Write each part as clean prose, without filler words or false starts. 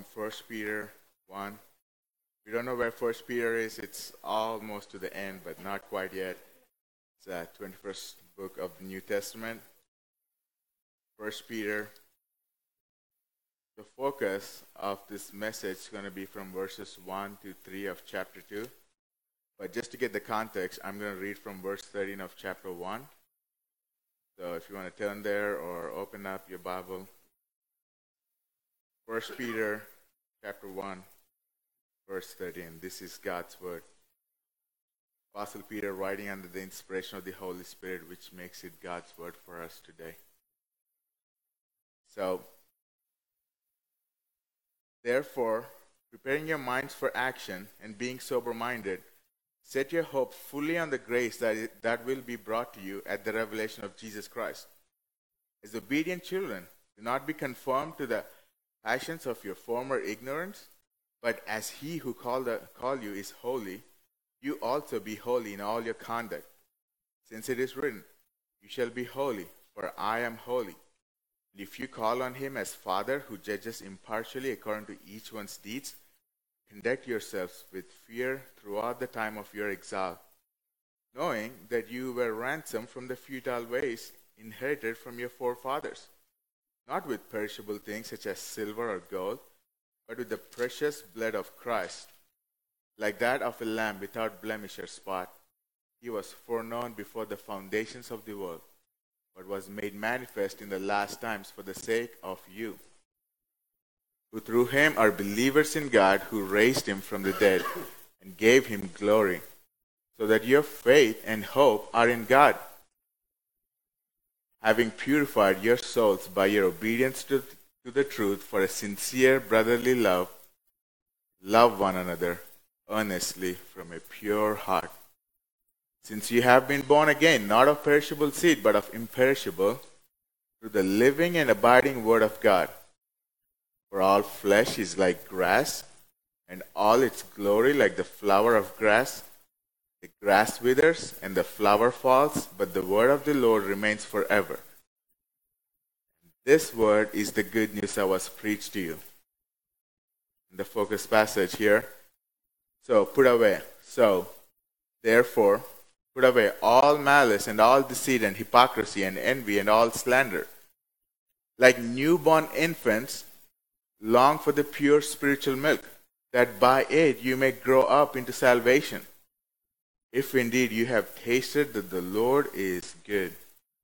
from First Peter 1. We don't know where First Peter is. It's almost to the end, but not quite yet. It's the 21st book of the New Testament. First Peter. The focus of this message is going to be from verses 1 to 3 of chapter 2. But just to get the context, I'm going to read from verse 13 of chapter 1. So if you want to turn there or open up your Bible. First Peter chapter 1, verse 13. This is God's word. Apostle Peter writing under the inspiration of the Holy Spirit, which makes it God's word for us today. So, therefore, preparing your minds for action and being sober-minded, set your hope fully on the grace that will be brought to you at the revelation of Jesus Christ. As obedient children, do not be conformed to the passions of your former ignorance, but as he who called you is holy, you also be holy in all your conduct. Since it is written, you shall be holy, for I am holy. And if you call on him as Father who judges impartially according to each one's deeds, conduct yourselves with fear throughout the time of your exile, knowing that you were ransomed from the futile ways inherited from your forefathers, not with perishable things such as silver or gold, but with the precious blood of Christ, like that of a lamb without blemish or spot. He was foreknown before the foundations of the world, but was made manifest in the last times for the sake of you, who through him are believers in God, who raised him from the dead and gave him glory, so that your faith and hope are in God. Having purified your souls by your obedience to the truth for a sincere brotherly love, love one another earnestly from a pure heart. Since you have been born again, not of perishable seed, but of imperishable, through the living and abiding word of God. For all flesh is like grass, and all its glory like the flower of grass. The grass withers and the flower falls, but the word of the Lord remains forever. This word is the good news that was preached to you. In the focus passage here. Therefore, put away all malice and all deceit and hypocrisy and envy and all slander. Like newborn infants, long for the pure spiritual milk, that by it you may grow up into salvation, if indeed you have tasted that the Lord is good.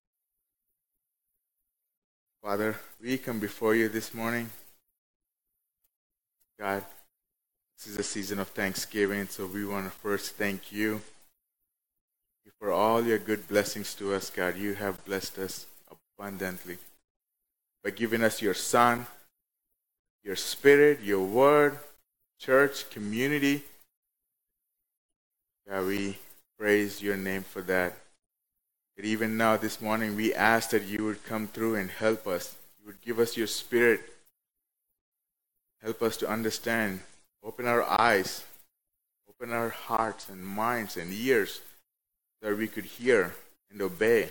Father, we come before you this morning. God, this is a season of Thanksgiving, so we want to first thank you for all your good blessings to us, God. You have blessed us abundantly by giving us your Son, your Spirit, your Word, church, community. God, we praise your name for that. But even now this morning, we ask that you would come through and help us. You would give us your Spirit. Help us to understand. Open our eyes. Open our hearts and minds and ears that we could hear and obey.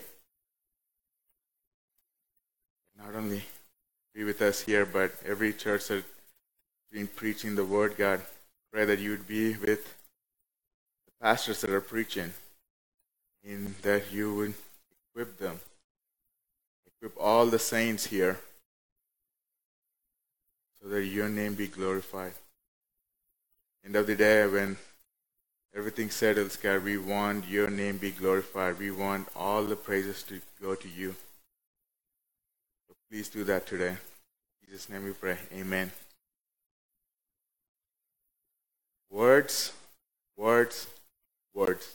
Not only be with us here, but every church that's been preaching the word, God. Pray that you would be with the pastors that are preaching, and that you would equip them. Equip all the saints here so that your name be glorified. End of the day, when everything settles, God, we want your name be glorified. We want all the praises to go to you. So please do that today. In Jesus' name we pray. Amen. Words, words, words.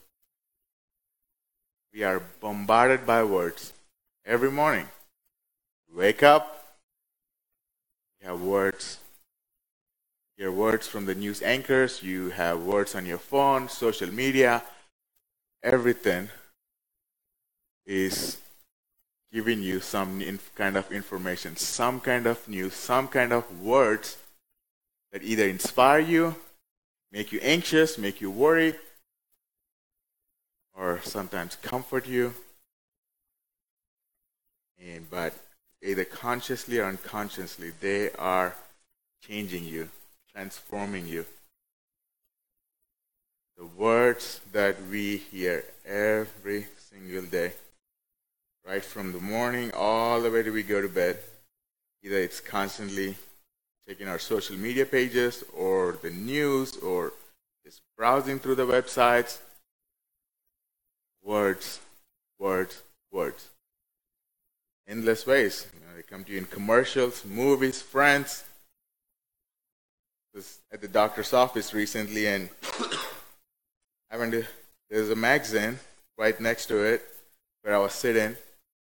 We are bombarded by words every morning. You wake up, you have words. You hear words from the news anchors, you have words on your phone, social media. Everything is giving you some kind of information, some kind of news, some kind of words that either inspire you, make you anxious, make you worry, or sometimes comfort you. But either consciously or unconsciously, they are changing you, transforming you. The words that we hear every single day, right from the morning all the way till we go to bed, either it's constantly checking our social media pages or the news or just browsing through the websites. Words, words, words. Endless ways. They come to you in commercials, movies, friends. I was at the doctor's office recently and there's a magazine right next to it where I was sitting.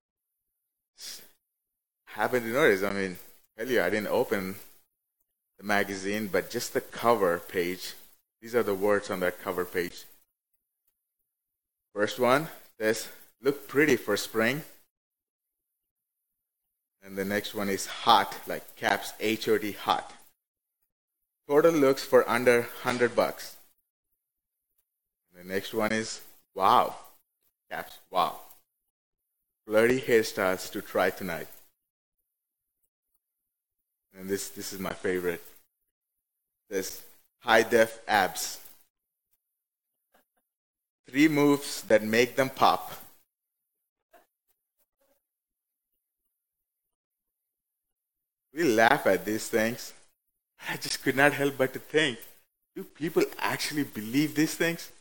Happened to notice, tell you, I didn't open the magazine, but just the cover page. These are the words on that cover page. First one says, "Look pretty for spring." And the next one is hot, like caps HOT, hot. Total looks for under $100. The next one is wow, caps wow. Flirty hairstyles to try tonight. And this is my favorite. This high def abs. 3 moves that make them pop. We laugh at these things. I just could not help but to think, do people actually believe these things?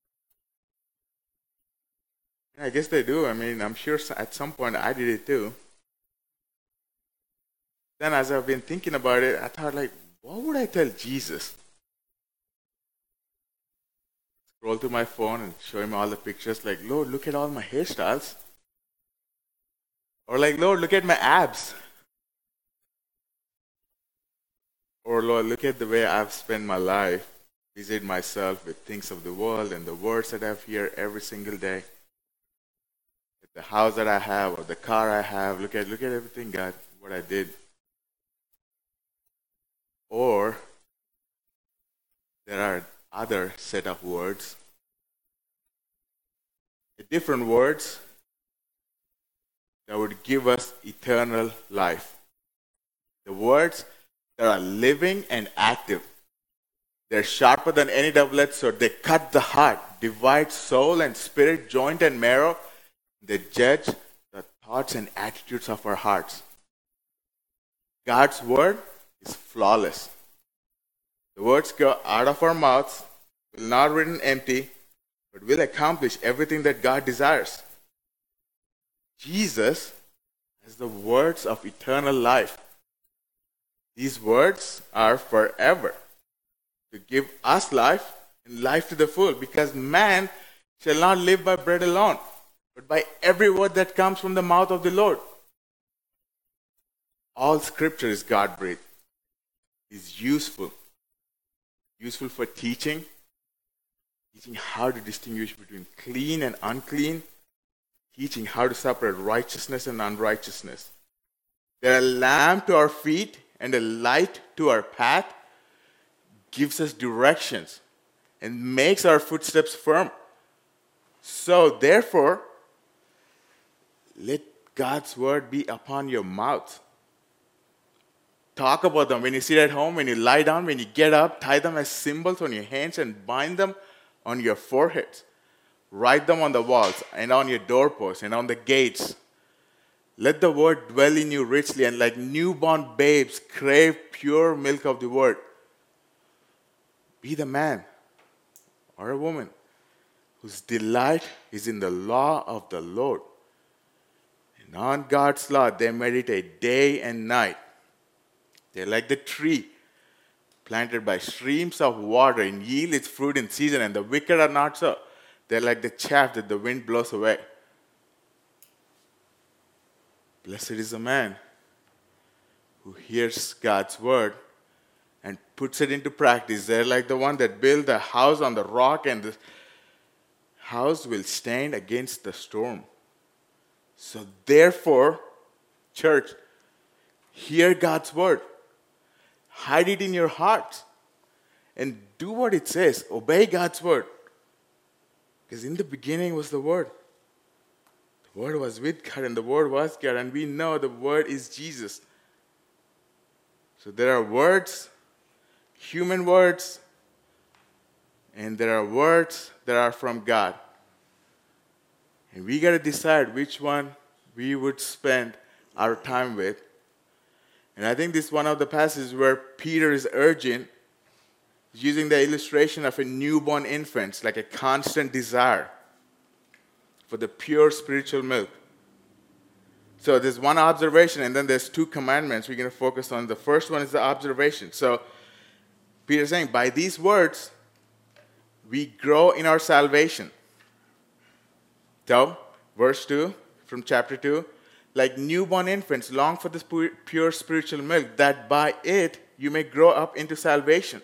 I guess they do. I'm sure at some point I did it too. Then as I've been thinking about it, I thought, what would I tell Jesus? Scroll through my phone and show him all the pictures, Lord, look at all my hairstyles. Or Lord, look at my abs. Or Lord, look at the way I've spent my life, busied myself with things of the world and the words that I hear every single day. The house that I have or the car I have, look at everything, God, what I did. Or there are other set of words, different words that would give us eternal life. The words that are living and active. They're sharper than any double-edged sword. They cut the heart, divide soul and spirit, joint and marrow. They judge the thoughts and attitudes of our hearts. God's word is flawless. The words go out of our mouths, will not return empty, but will accomplish everything that God desires. Jesus has the words of eternal life. These words are forever, to give us life and life to the full, because man shall not live by bread alone, but by every word that comes from the mouth of the Lord. All scripture is God-breathed. Is useful. Useful for teaching how to distinguish between clean and unclean, teaching how to separate righteousness and unrighteousness. They're a lamp to our feet and a light to our path, gives us directions and makes our footsteps firm. So therefore, let God's word be upon your mouth. Talk about them when you sit at home, when you lie down, when you get up. Tie them as symbols on your hands and bind them on your foreheads. Write them on the walls and on your doorposts and on the gates. Let the word dwell in you richly, and like newborn babes, crave pure milk of the word. Be the man or a woman whose delight is in the law of the Lord. And on God's law they meditate day and night. They're like the tree planted by streams of water and yield its fruit in season, and the wicked are not so. They're like the chaff that the wind blows away. Blessed is the man who hears God's word and puts it into practice. They're like the one that built a house on the rock, and the house will stand against the storm. So therefore, church, hear God's word. Hide it in your heart and do what it says. Obey God's word. Because in the beginning was the Word. The Word was with God and the Word was God. And we know the Word is Jesus. So there are words human words, and there are words that are from God. And we got to decide which one we would spend our time with. And I think this is one of the passages where Peter is urging, using the illustration of a newborn infant, like a constant desire for the pure spiritual milk. So there's one observation, and then there's two commandments we're going to focus on. The first one is the observation. So Peter's saying, by these words, we grow in our salvation. So, verse 2 from chapter 2, like newborn infants, long for the pure spiritual milk, that by it you may grow up into salvation.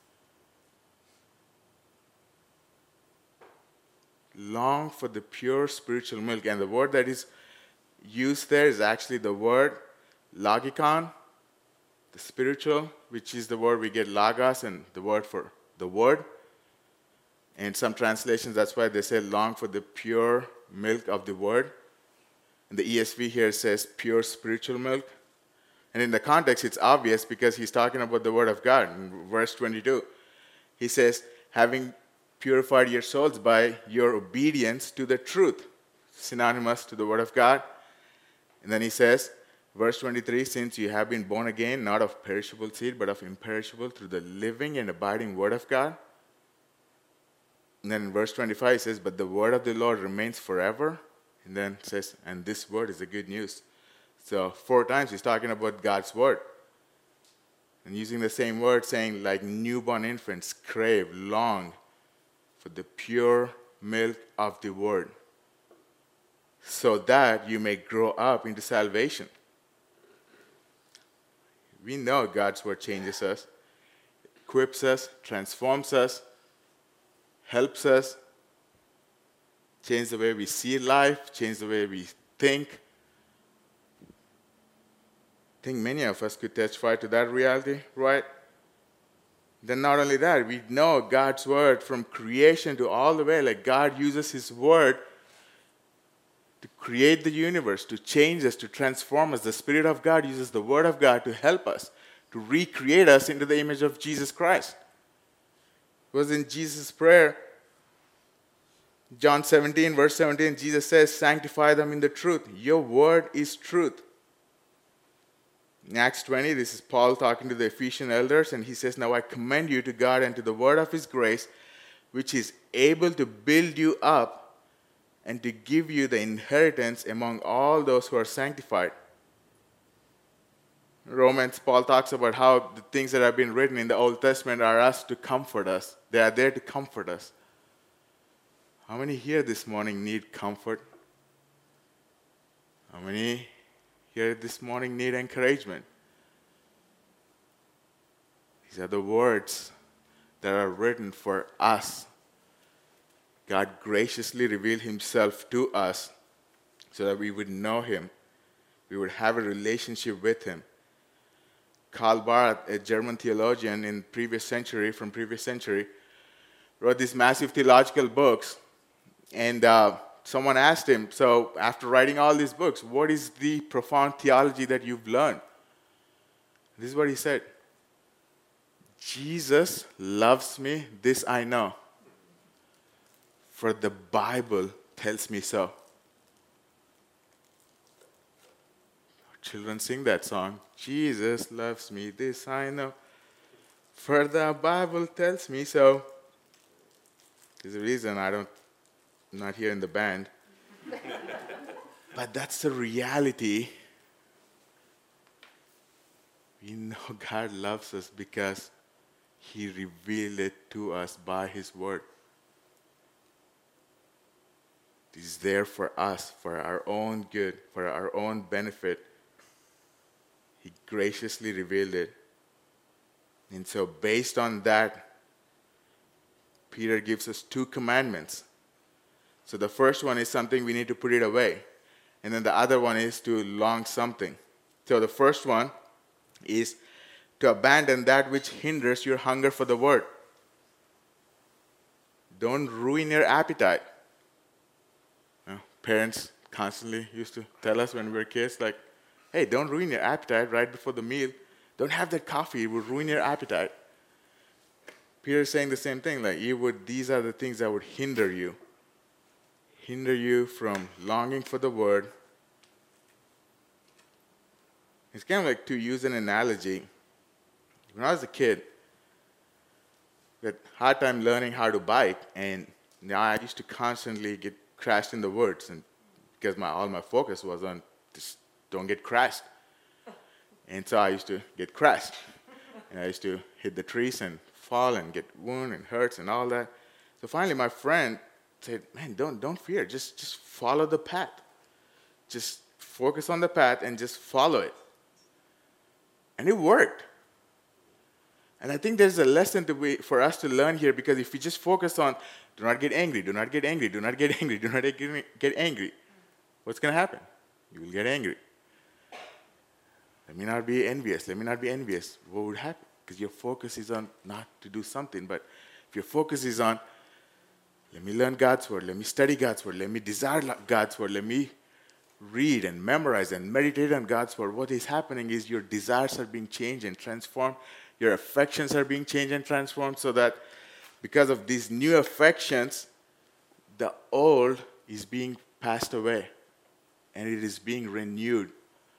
Long for the pure spiritual milk. And the word that is used there is actually the word logikon, the spiritual, which is the word we get logos, and the word for the word. And some translations, that's why they say long for the pure milk of the word. And the ESV here says pure spiritual milk. And in the context, it's obvious because he's talking about the word of God. In verse 22, he says, having purified your souls by your obedience to the truth, synonymous to the word of God. And then he says, verse 23, since you have been born again, not of perishable seed, but of imperishable, through the living and abiding word of God. And then in verse 25, it says, but the word of the Lord remains forever. And then it says, and this word is the good news. So 4 times he's talking about God's word. And using the same word, saying like newborn infants crave, long for the pure milk of the word, so that you may grow up into salvation. We know God's word changes us, equips us, transforms us, helps us change the way we see life, change the way we think. I think many of us could testify to that reality, right? Then not only that, we know God's word from creation to all the way, like God uses his word to create the universe, to change us, to transform us. The Spirit of God uses the word of God to help us, to recreate us into the image of Jesus Christ. It was in Jesus' prayer, John 17, verse 17, Jesus says, sanctify them in the truth. Your word is truth. In Acts 20, this is Paul talking to the Ephesian elders, and he says, now I commend you to God and to the word of his grace, which is able to build you up and to give you the inheritance among all those who are sanctified. Romans, Paul talks about how the things that have been written in the Old Testament are us to comfort us. They are there to comfort us. How many here this morning need comfort? How many here this morning need encouragement? These are the words that are written for us. God graciously revealed himself to us so that we would know him. We would have a relationship with him. Karl Barth, a German theologian from previous century, wrote these massive theological books. And someone asked him, so after writing all these books, what is the profound theology that you've learned? This is what he said. Jesus loves me, this I know, for the Bible tells me so. Children sing that song. Jesus loves me, this I know, for the Bible tells me so. There's a reason I'm not here in the band. But that's the reality. We know God loves us because he revealed it to us by his word. It is there for us, for our own good, for our own benefit. He graciously revealed it. And so based on that, Peter gives us 2 commandments. So the first one is something we need to put it away. And then the other one is to long something. So the first one is to abandon that which hinders your hunger for the word. Don't ruin your appetite. Parents constantly used to tell us when we were kids, like, hey, don't ruin your appetite right before the meal. Don't have that coffee, it will ruin your appetite. Peter is saying the same thing. Like, these are the things that would hinder you from longing for the word. It's kind of like, to use an analogy, when I was a kid, I had a hard time learning how to bike, and now I used to constantly get crashed in the woods, and because all my focus was on just don't get crashed. And so I used to get crashed. And I used to hit the trees and fall and get wounded and hurts and all that. So finally my friend said, man, don't fear. Just follow the path. Just focus on the path and just follow it. And it worked. And I think there's a lesson for us to learn here, because if we just focus on do not get angry, do not get angry, do not get angry, do not get angry, what's going to happen? You will get angry. Let me not be envious. Let me not be envious. What would happen? Because your focus is on not to do something. But if your focus is on, let me learn God's word, let me study God's word, let me desire God's word, let me read and memorize and meditate on God's word, what is happening is your desires are being changed and transformed. Your affections are being changed and transformed, so that because of these new affections, the old is being passed away and it is being renewed.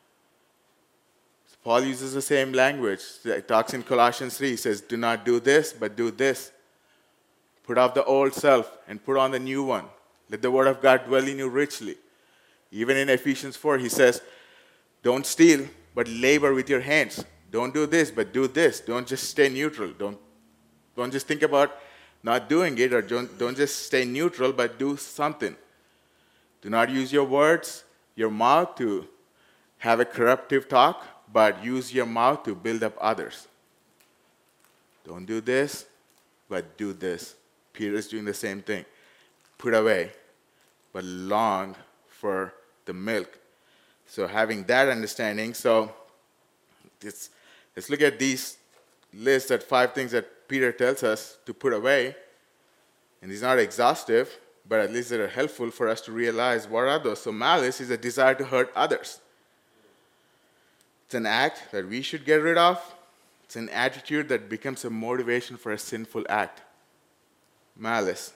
Paul uses the same language. He talks in Colossians 3. He says, do not do this, but do this. Put off the old self and put on the new one. Let the word of God dwell in you richly. Even in Ephesians 4, he says, don't steal, but labor with your hands. Don't do this, but do this. Don't just stay neutral. Don't just think about not doing it, or don't just stay neutral, but do something. Do not use your words, your mouth, to have a corruptive talk, but use your mouth to build up others. Don't do this, but do this. Peter is doing the same thing. Put away, but long for the milk. So having that understanding, so let's look at these lists of 5 things that Peter tells us to put away. And these are not exhaustive, but at least they're helpful for us to realize what are those. So malice is a desire to hurt others. It's an act that we should get rid of. It's an attitude that becomes a motivation for a sinful act. Malice.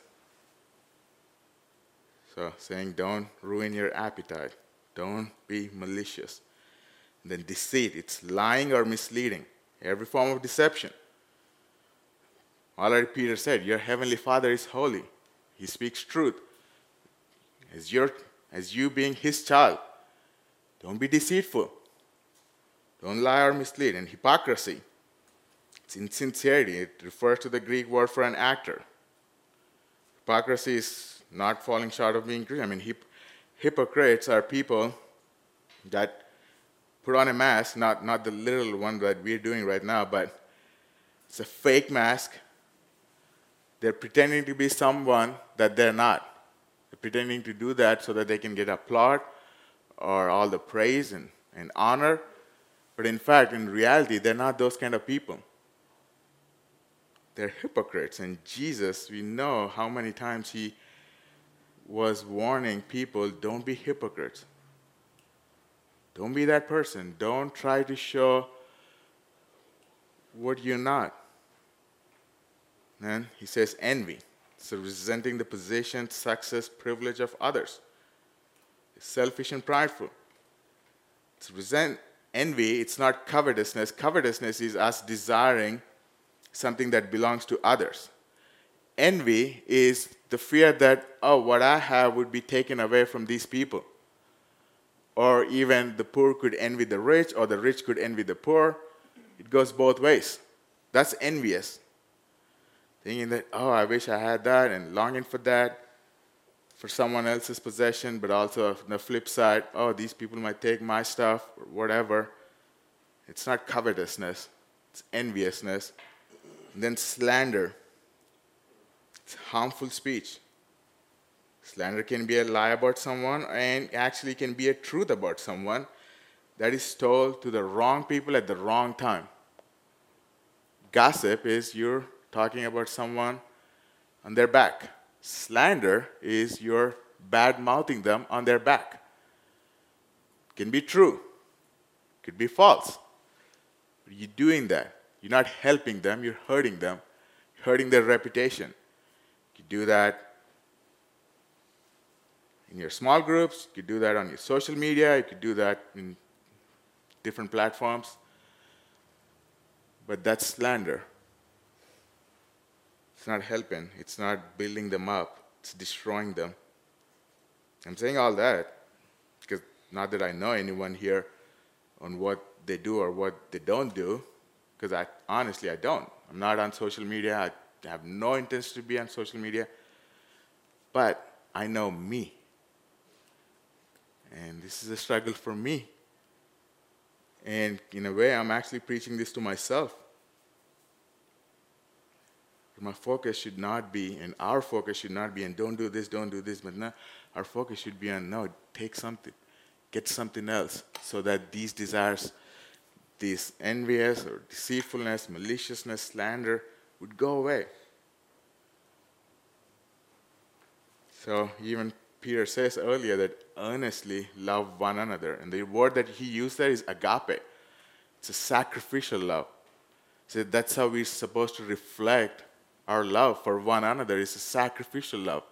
So saying, don't ruin your appetite. Don't be malicious. And then deceit. It's lying or misleading. Every form of deception. Already Peter said, your heavenly Father is holy. He speaks truth. As you being his child, don't be deceitful. Don't lie or mislead. And hypocrisy, it's insincerity. It refers to the Greek word for an actor. Hypocrisy is not falling short of being Christian. I mean, hypocrites are people that put on a mask, not the literal one that we're doing right now, but it's a fake mask. They're pretending to be someone that they're not. They're pretending to do that so that they can get applaud or all the praise and honor. But in fact, in reality, they're not those kind of people. They're hypocrites. And Jesus, we know how many times he was warning people, don't be hypocrites. Don't be that person. Don't try to show what you're not. And he says envy. So resenting the position, success, privilege of others. It's selfish and prideful. It's envy, it's not covetousness. Covetousness is us desiring something that belongs to others. Envy is the fear that, what I have would be taken away from these people. Or even the poor could envy the rich, or the rich could envy the poor. It goes both ways. That's envious. Thinking that, I wish I had that, and longing for that, for someone else's possession, but also on the flip side, these people might take my stuff, or whatever. It's not covetousness. It's enviousness. And then slander. It's harmful speech. Slander can be a lie about someone, and actually can be a truth about someone that is told to the wrong people at the wrong time. Gossip is you're talking about someone on their back. Slander is you're bad-mouthing them on their back. It can be true. It could be false. But you're doing that. You're not helping them. You're hurting them. hurting their reputation. You do that in your small groups, you could do that on your social media, you could do that in different platforms. But that's slander. It's not helping. It's not building them up. It's destroying them. I'm saying all that because not that I know anyone here on what they do or what they don't do, because honestly, I don't. I'm not on social media. I have no intention to be on social media. But I know me. And this is a struggle for me. And in a way, I'm actually preaching this to myself. My focus should not be, and our focus should not be, and don't do this, but no, our focus should be on, no, take something, get something else, so that these desires, this envious or deceitfulness, maliciousness, slander, would go away. So even Peter says earlier that earnestly love one another, and the word that he used there is agape. It's a sacrificial love. So that's how we're supposed to reflect our love for one another. Is a sacrificial love.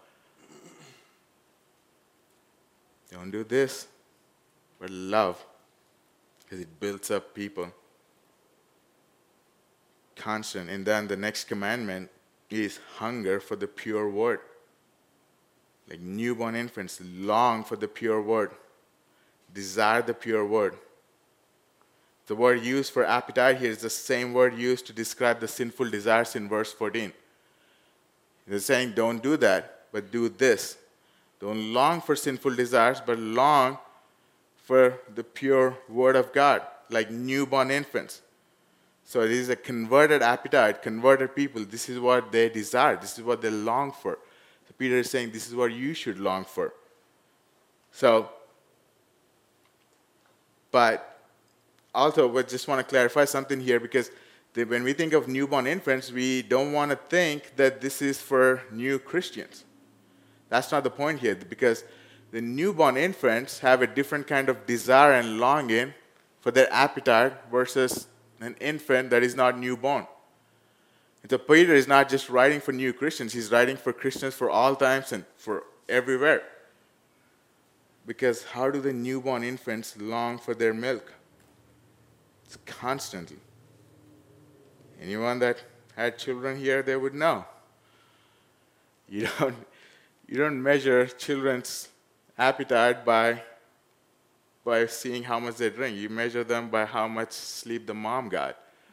Don't do this, but love, because it builds up people. Constant. And then the next commandment is hunger for the pure word. Like newborn infants, long for the pure word. Desire the pure word. The word used for appetite here is the same word used to describe the sinful desires in verse 14. They're saying, don't do that, but do this. Don't long for sinful desires, but long for the pure word of God, like newborn infants. So it is a converted appetite, converted people. This is what they desire. This is what they long for. So Peter is saying, this is what you should long for. So, but also, we just want to clarify something here, because when we think of newborn infants, we don't want to think that this is for new Christians. That's not the point here, because the newborn infants have a different kind of desire and longing for their appetite versus an infant that is not newborn. And so Peter is not just writing for new Christians, he's writing for Christians for all times and for everywhere. Because how do the newborn infants long for their milk? It's constantly. Anyone that had children here, they would know. You don't measure children's appetite by seeing how much they drink. You measure them by how much sleep the mom got.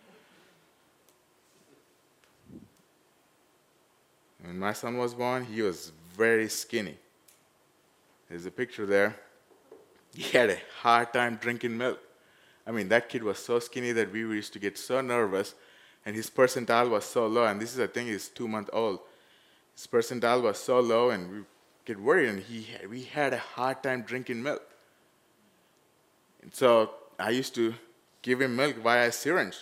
When my son was born, he was very skinny. There's a picture there. He had a hard time drinking milk. I mean, that kid was so skinny that we used to get so nervous, and his percentile was so low, and this is, I think, he's 2 months old. His percentile was so low, and we get worried, and we had a hard time drinking milk. And so I used to give him milk via a syringe.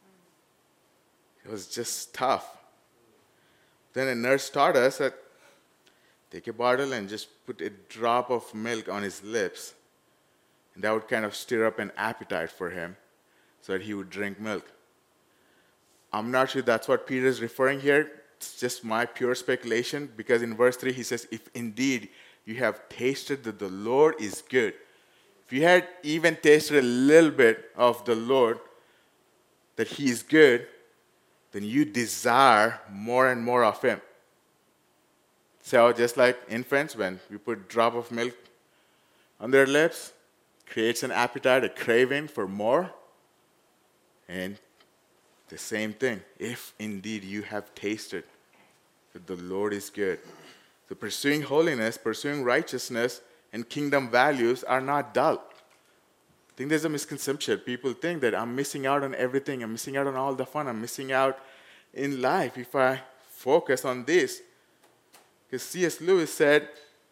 It was just tough. Then a nurse taught us that take a bottle and just put a drop of milk on his lips, and that would kind of stir up an appetite for him so that he would drink milk. I'm not sure that's what Peter is referring here. It's just my pure speculation, because in verse 3 he says, if indeed you have tasted that the Lord is good. If you had even tasted a little bit of the Lord, that he is good, then you desire more and more of him. So just like infants, when we put a drop of milk on their lips, creates an appetite, a craving for more. And the same thing, if indeed you have tasted that the Lord is good. So pursuing holiness, pursuing righteousness, and kingdom values are not dull. I think there's a misconception. People think that I'm missing out on everything. I'm missing out on all the fun. I'm missing out in life if I focus on this. Because C.S. Lewis said,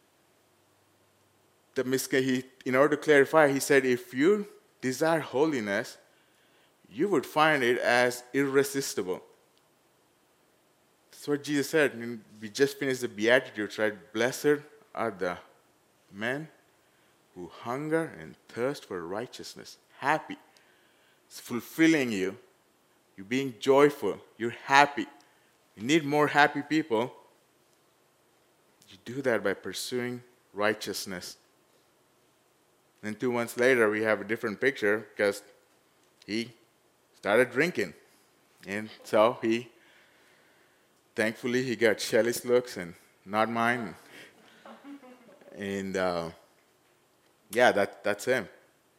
in order to clarify, he said, if you desire holiness, you would find it as irresistible. That's what Jesus said. And we just finished the Beatitudes, right? Blessed are the men who hunger and thirst for righteousness. Happy. It's fulfilling you. You're being joyful. You're happy. You need more happy people. You do that by pursuing righteousness. Then 2 months later, we have a different picture because he started drinking. And so thankfully, he got Shelly's looks and not mine. And that's him.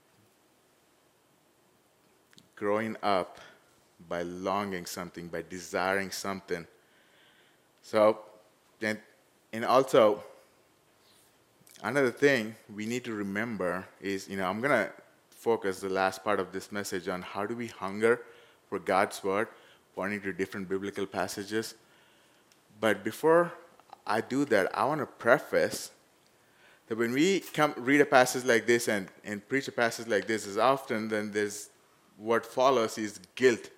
Growing up by longing something, by desiring something. So, and also, another thing we need to remember is, I'm going to focus the last part of this message on how do we hunger for God's word, pointing to different biblical passages. But before I do that, I want to preface that when we come read a passage like this and preach a passage like this, is often then there's what follows is guilt.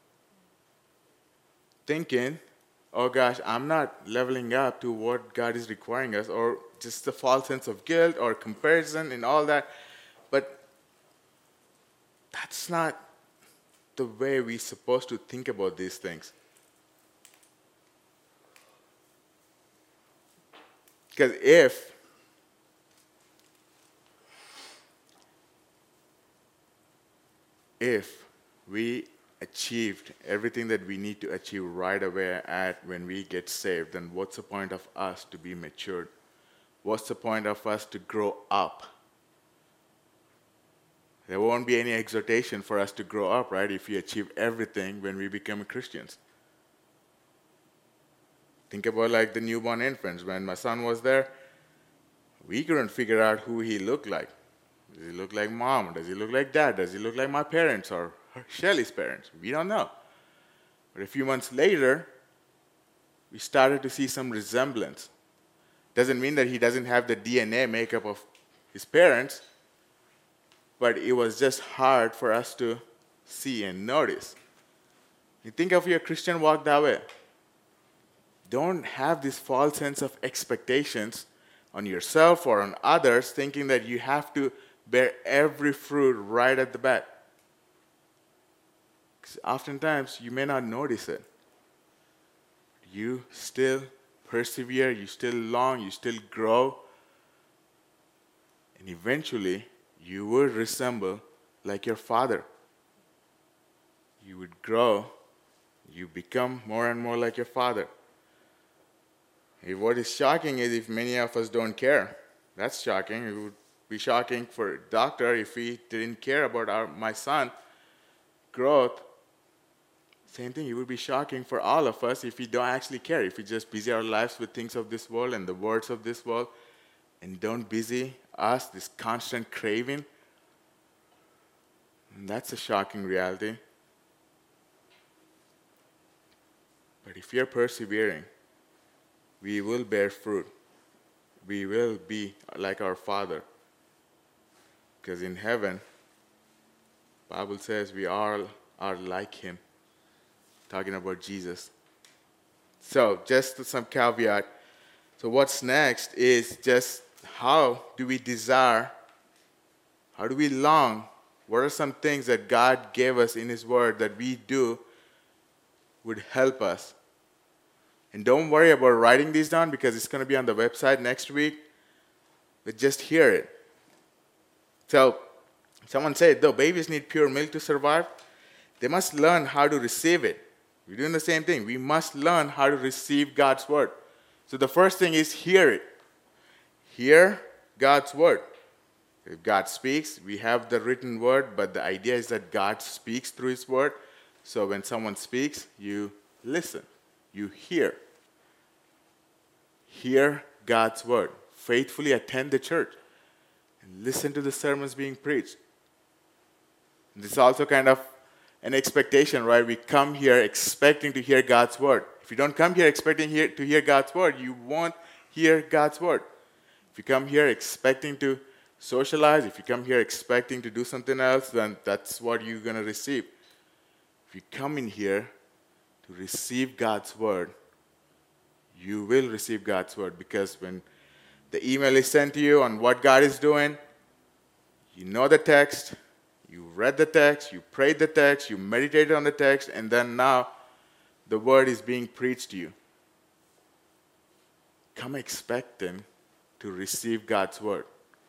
Thinking, oh gosh, I'm not leveling up to what God is requiring us, or just a false sense of guilt or comparison and all that. But that's not the way we're supposed to think about these things. Because if we achieved everything that we need to achieve right away when we get saved, then what's the point of us to be matured? What's the point of us to grow up? There won't be any exhortation for us to grow up, right, if we achieve everything when we become Christians. Think about like the newborn infants. When my son was there, we couldn't figure out who he looked like. Does he look like mom? Does he look like dad? Does he look like my parents or Shelly's parents? We don't know. But a few months later, we started to see some resemblance. Doesn't mean that he doesn't have the DNA makeup of his parents, but it was just hard for us to see and notice. You think of your Christian walk that way. Don't have this false sense of expectations on yourself or on others, thinking that you have to bear every fruit right at the bat. Because oftentimes you may not notice it. You still persevere, you still long, you still grow, and eventually you will resemble like your Father. You would grow, you become more and more like your Father. What is shocking is if many of us don't care. That's shocking. It would be shocking for a doctor if he didn't care about my son growth. Same thing, it would be shocking for all of us if we don't actually care, if we just busy our lives with things of this world and the words of this world and don't busy us, this constant craving. And that's a shocking reality. But if you're persevering, we will bear fruit. We will be like our Father. Because in heaven, the Bible says we all are like Him. Talking about Jesus. So, just some caveat. So, what's next is just how do we desire, how do we long, what are some things that God gave us in His Word that we do would help us? And don't worry about writing these down because it's going to be on the website next week. But just hear it. So, someone said, though babies need pure milk to survive, they must learn how to receive it. We're doing the same thing. We must learn how to receive God's word. So the first thing is hear it. Hear God's word. If God speaks, we have the written word, but the idea is that God speaks through His word. So when someone speaks, you listen. You hear. Hear God's word. Faithfully attend the church. And listen to the sermons being preached. This is also kind of an expectation, right? We come here expecting to hear God's word. If you don't come here expecting to hear God's word, you won't hear God's word. If you come here expecting to socialize, if you come here expecting to do something else, then that's what you're going to receive. If you come in here to receive God's word, you will receive God's word, because when the email is sent to you on what God is doing, you know the text, you read the text, you prayed the text, you meditated on the text, and then now the word is being preached to you, come expecting to receive God's word.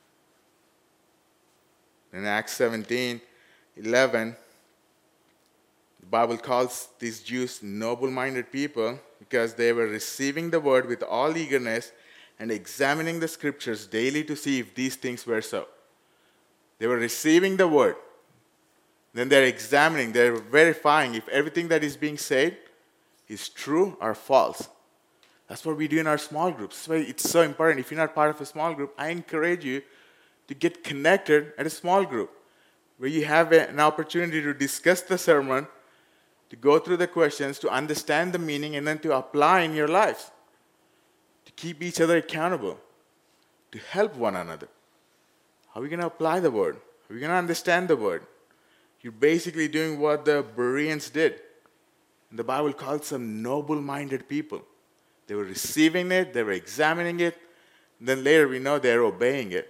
In Acts 17:11, the Bible calls these Jews noble-minded people because they were receiving the word with all eagerness and examining the scriptures daily to see if these things were so. They were receiving the word. Then they're examining, they're verifying if everything that is being said is true or false. That's what we do in our small groups. That's why it's so important. If you're not part of a small group, I encourage you to get connected at a small group where you have an opportunity to discuss the sermon, to go through the questions, to understand the meaning, and then to apply in your lives, to keep each other accountable, to help one another. How are we going to apply the word? How are we going to understand the word? You're basically doing what the Bereans did. And the Bible calls them noble-minded people. They were receiving it, they were examining it, and then later we know they're obeying it.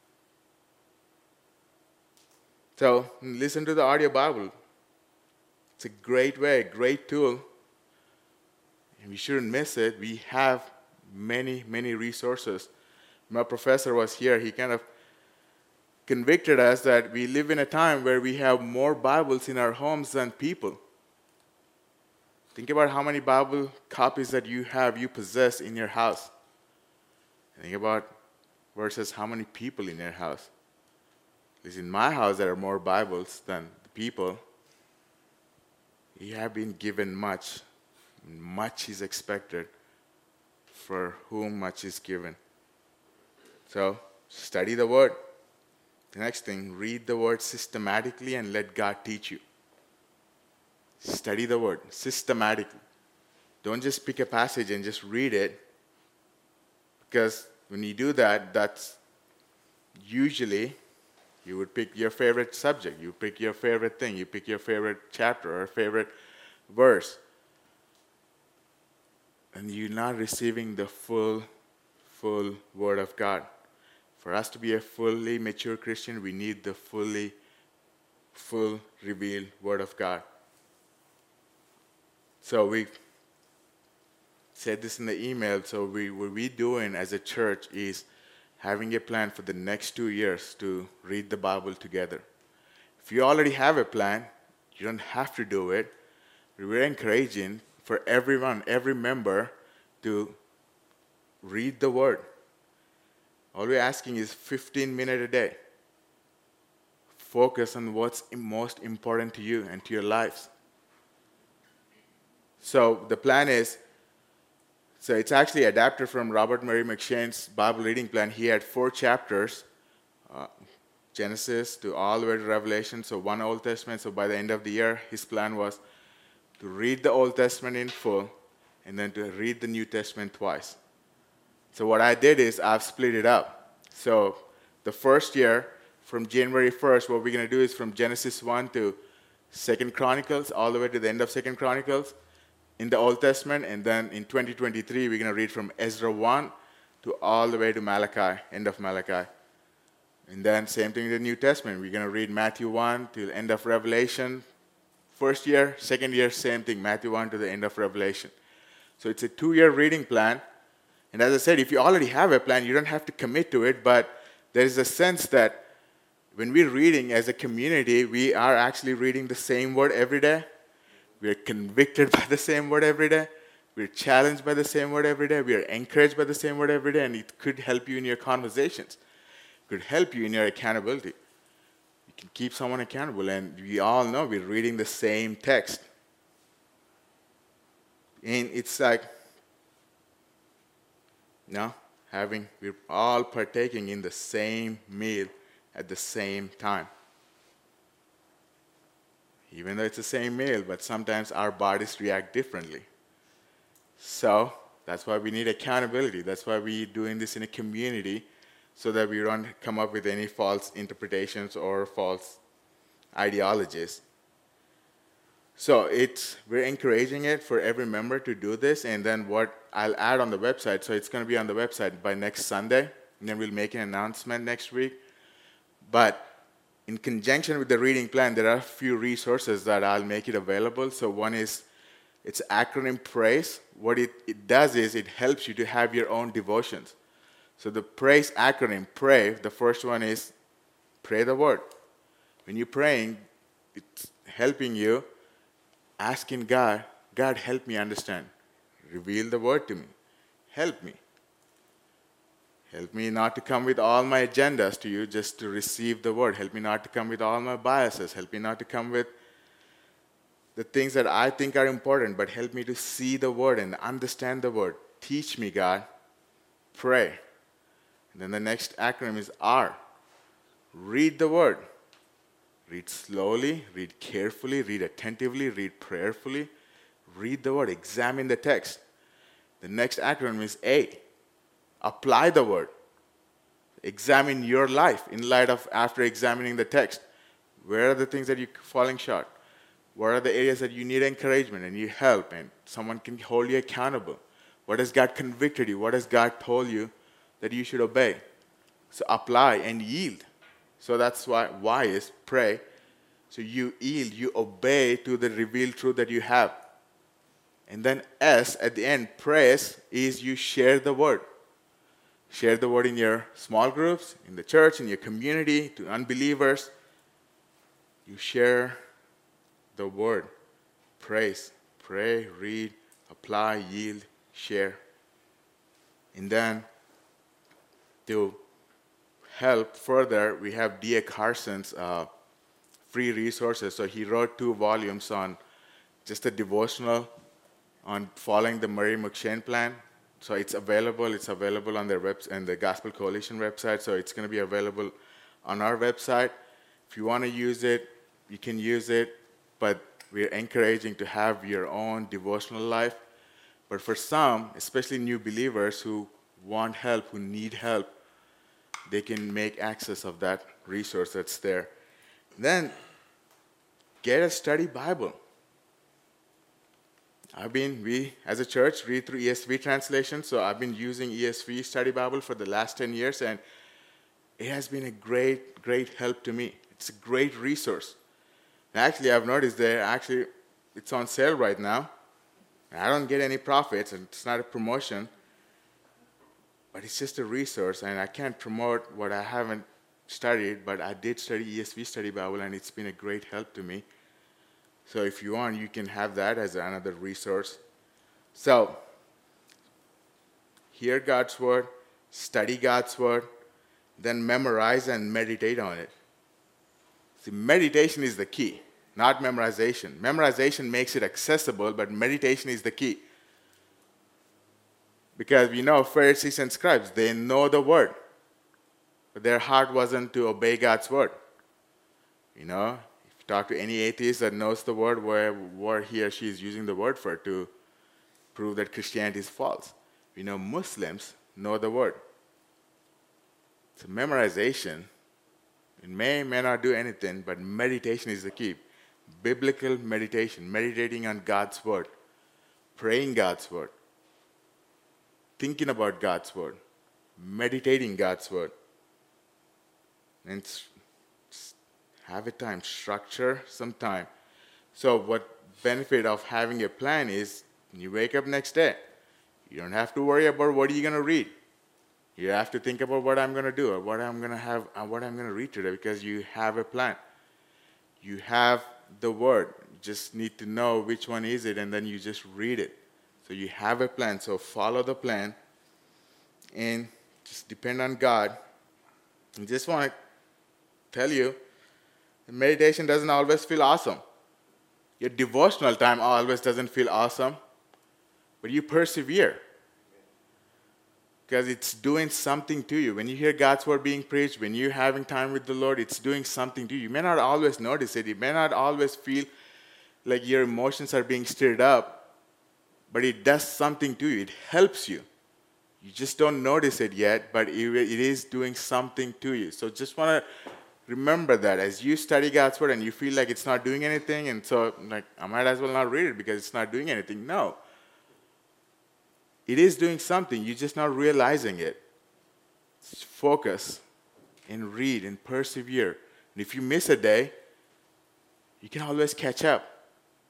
So, listen to the audio Bible. It's a great way, a great tool. And we shouldn't miss it. We have many, many resources. My professor was here. He kind of convicted us that we live in a time where we have more Bibles in our homes than people. Think about how many Bible copies that you possess in your house. Think about versus how many people in your house. At least in my house, there are more Bibles than the people. You have been given much. Much is expected. For whom much is given. So, study the Word. The next thing, read the Word systematically and let God teach you. Study the Word systematically. Don't just pick a passage and just read it. Because when you do that, that's usually you would pick your favorite subject. You pick your favorite thing. You pick your favorite chapter or favorite verse. And you're not receiving the full Word of God. For us to be a fully mature Christian, we need the full revealed Word of God. So we said this in the email. So what we're doing as a church is having a plan for the next 2 years to read the Bible together. If you already have a plan, you don't have to do it. We're encouraging for everyone, every member, to read the Word. All we're asking is 15 minutes a day. Focus on what's most important to you and to your lives. So the plan is, so it's actually adapted from Robert Murray McShane's Bible reading plan. He had 4 chapters, Genesis to all the way to Revelation, so 1 Old Testament. So by the end of the year, his plan was to read the Old Testament in full and then to read the New Testament twice. So what I did is I've split it up. So the first year, from January 1st, what we're going to do is from Genesis 1 to 2 Chronicles, all the way to the end of 2 Chronicles in the Old Testament. And then in 2023, we're going to read from Ezra 1 to all the way to Malachi, end of Malachi. And then same thing in the New Testament. We're going to read Matthew 1 to the end of Revelation. First year, second year, same thing, Matthew 1 to the end of Revelation. So it's a 2-year reading plan. And as I said, if you already have a plan, you don't have to commit to it, but there is a sense that when we're reading as a community, we are actually reading the same word every day. We are convicted by the same word every day. We're challenged by the same word every day. We are encouraged by the same word every day, and it could help you in your conversations. It could help you in your accountability. You can keep someone accountable, and we all know we're reading the same text. And it's like, we're all partaking in the same meal at the same time. Even though it's the same meal, but sometimes our bodies react differently. So that's why we need accountability. That's why we're doing this in a community, so that we don't come up with any false interpretations or false ideologies. So we're encouraging it for every member to do this, and then what I'll add on the website, so it's going to be on the website by next Sunday, and then we'll make an announcement next week. But in conjunction with the reading plan, there are a few resources that I'll make it available. So one is It's acronym PRAISE. What it does is it helps you to have your own devotions. So the PRAISE acronym, pray, the first one is pray the word. When you're praying, it's helping you, asking God, God, help me understand. Reveal the word to me. Help me. Help me not to come with all my agendas to you, just to receive the word. Help me not to come with all my biases. Help me not to come with the things that I think are important, but help me to see the word and understand the word. Teach me, God. Pray. And then the next acronym is R. Read the word. Read slowly, read carefully, read attentively, read prayerfully. Read the word. Examine the text. The next acronym is A. Apply the word. Examine your life in light of after examining the text. Where are the things that you're falling short? What are the areas that you need encouragement and need help and someone can hold you accountable? What has God convicted you? What has God told you that you should obey? So apply and yield. So that's why Y is pray. So you yield, you obey to the revealed truth that you have. And then S at the end, praise, is you share the word. Share the word in your small groups, in the church, in your community, to unbelievers. You share the word. Praise, pray, read, apply, yield, share. And then to help further, we have D.A. Carson's free resources. So he wrote 2 volumes on just a devotional on following the Murray M'Cheyne plan. So it's available. It's available on their website and the Gospel Coalition website. So it's going to be available on our website. If you want to use it, you can use it. But we're encouraging to have your own devotional life. But for some, especially new believers who want help, who need help, they can make access of that resource that's there. Then get a study Bible. We as a church read through ESV translation, so I've been using ESV study Bible for the last 10 years, and it has been a great, great help to me. It's a great resource. And actually, I've noticed it's on sale right now. I don't get any profits, and it's not a promotion, but it's just a resource, and I can't promote what I haven't studied, but I did study ESV study Bible, and it's been a great help to me. So if you want, you can have that as another resource. So, hear God's word, study God's word, then memorize and meditate on it. See, meditation is the key, not memorization. Memorization makes it accessible, but meditation is the key. Because we know Pharisees and scribes, they know the word, but their heart wasn't to obey God's word. Talk to any atheist that knows the word, where he or she is using the word for to prove that Christianity is false. Muslims know the word. So memorization, it may not do anything, but meditation is the key. Biblical meditation, meditating on God's word, praying God's word, thinking about God's word, meditating God's word. And have a time, structure some time. So what benefit of having a plan is you wake up next day. You don't have to worry about what you're going to read. You have to think about what I'm going to do or what I'm going to have and what I'm going to read today because you have a plan. You have the word. You just need to know which one is it and then you just read it. So you have a plan. So follow the plan and just depend on God. I just want to tell you, meditation doesn't always feel awesome. Your devotional time always doesn't feel awesome, but you persevere because it's doing something to you. When you hear God's word being preached, when you're having time with the Lord, it's doing something to you. You may not always notice it. You may not always feel like your emotions are being stirred up, but it does something to you. It helps you. You just don't notice it yet, but it is doing something to you. So just want to remember that as you study God's word and you feel like it's not doing anything, and so I might as well not read it because it's not doing anything. No. It is doing something. You're just not realizing it. Just focus and read and persevere. And if you miss a day, you can always catch up.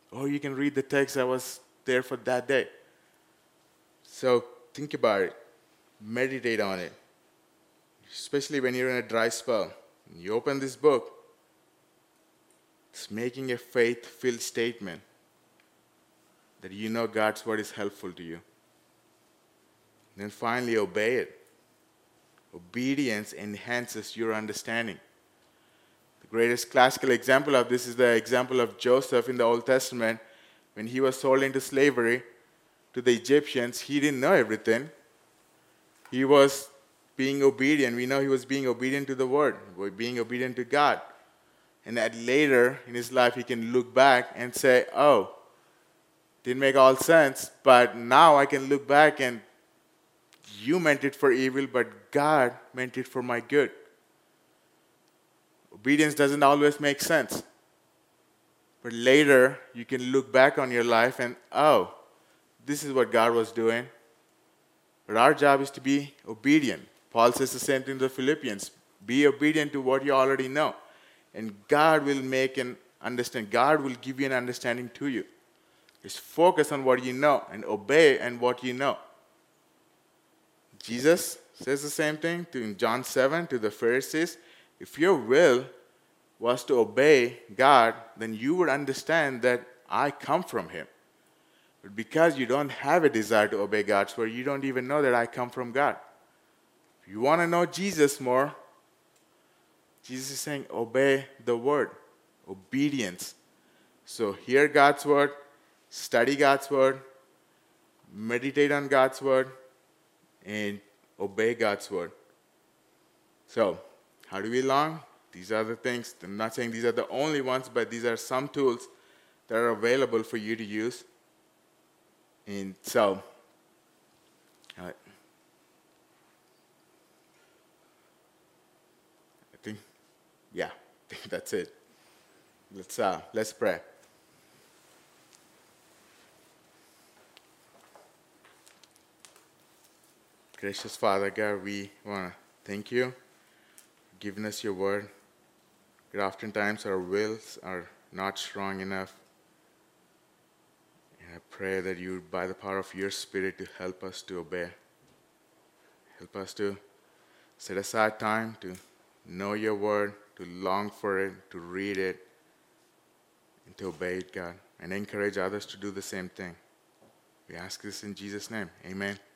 Or you can read the text that was there for that day. So think about it. Meditate on it. Especially when you're in a dry spell. You open this book, it's making a faith-filled statement that you know God's word is helpful to you. And then finally, obey it. Obedience enhances your understanding. The greatest classical example of this is the example of Joseph in the Old Testament. When he was sold into slavery to the Egyptians, he didn't know everything. He was being obedient. We know he was being obedient to the word, being obedient to God. And that later in his life, he can look back and say, oh, didn't make all sense, but now I can look back and you meant it for evil, but God meant it for my good. Obedience doesn't always make sense. But later, you can look back on your life and, oh, this is what God was doing. But our job is to be obedient. Paul says the same thing to the Philippians. Be obedient to what you already know. And God will make an understand. God will give you an understanding to you. Just focus on what you know and obey and what you know. Jesus says the same thing in John 7 to the Pharisees. If your will was to obey God, then you would understand that I come from him. But because you don't have a desire to obey God's word, you don't even know that I come from God. If you want to know Jesus more, Jesus is saying, obey the word. Obedience. So hear God's word, study God's word, meditate on God's word, and obey God's word. So, how do we learn? These are the things. I'm not saying these are the only ones, but these are some tools that are available for you to use. And so, I think that's it. Let's pray. Gracious Father God, we want to thank you for giving us your word. God, oftentimes our wills are not strong enough. And I pray that you, by the power of your Spirit, to help us to obey. Help us to set aside time to know your word, to long for it, to read it, and to obey it, God. And encourage others to do the same thing. We ask this in Jesus' name. Amen.